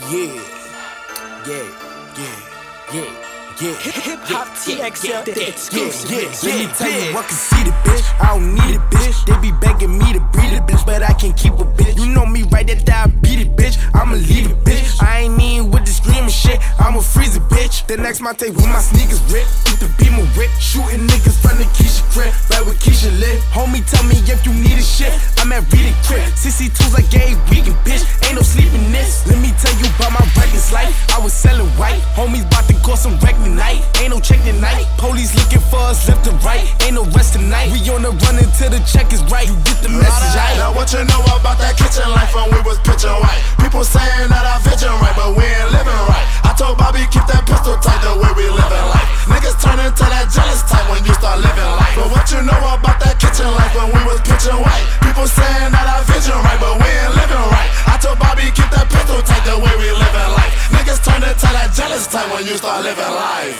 Yeah, yeah, yeah, yeah, yeah. Hip Hop TX, the exclusive. Let me tell you, I can see the bitch. I don't need a bitch. They be begging me to breed a bitch, but I can't keep a bitch. You know me right after I beat it, bitch. I'ma leave it, bitch. I ain't mean with the screaming shit. I'ma freeze it, bitch. The next my take with my sneakers ripped. With the beamer whip. Shooting niggas from the Keisha crib. Right where Keisha live. Homie, tell me if you need a shit. I'm at Read It Crib. 62s like gay weekend, bitch. Ain't no sleeping this. Let me tell you about my records life. I was selling white. Homies bout to go some wreck tonight. Ain't no check tonight. Police looking for us left and right. Ain't no rest tonight. We on the run until the check is right. You get the message, right? Now what you know about that kitchen life when we was pitching white? People saying that I vision right, but we ain't living right. I told Bobby keep that pistol tight the way we living life. Niggas turn into that jealous type when you start living life. But what you know about that kitchen life when we was pitching white? People saying that I vision right, but we ain't living right. I told Bobby keep that pistol tight the way we living life. Niggas turn into that jealous type when you start living life.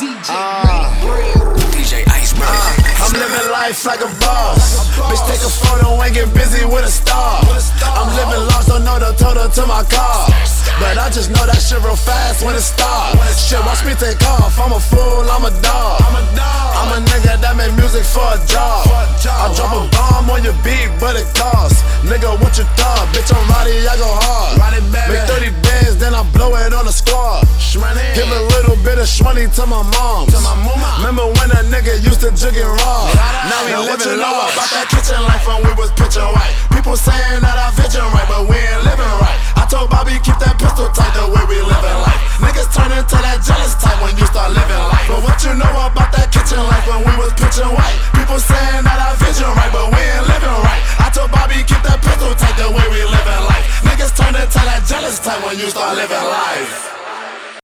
DJ Iceberg. I'm living life like a boss. Bitch, take a photo and get busy with a star. I'm living lost, don't know the total to my car. But I just know that shit real fast when it starts. Shit, watch me take off. I'm a fool, I'm a dog. I'm a nigga that make music for a job. I drop a bomb on your beat, but it costs. Nigga, what you thought? Bitch, I'm Roddy, I go hard. Make 30 bands, then I blow it on the squad. Give a little bit of shmoney to my mom. Remember when a nigga used to jig and raw? Now we living large. About that kitchen life when we was pitching white. People saying that I vision right, but we ain't living right. I told Bobby keep that pistol tight the way we living life. Niggas turn into that jealous type when you start living life. But what you know about that kitchen life when we was pitching white? People saying that I vision right, but we ain't living right. I told Bobby keep that pistol tight the way we living life. Niggas turn into that jealous type when you start living life.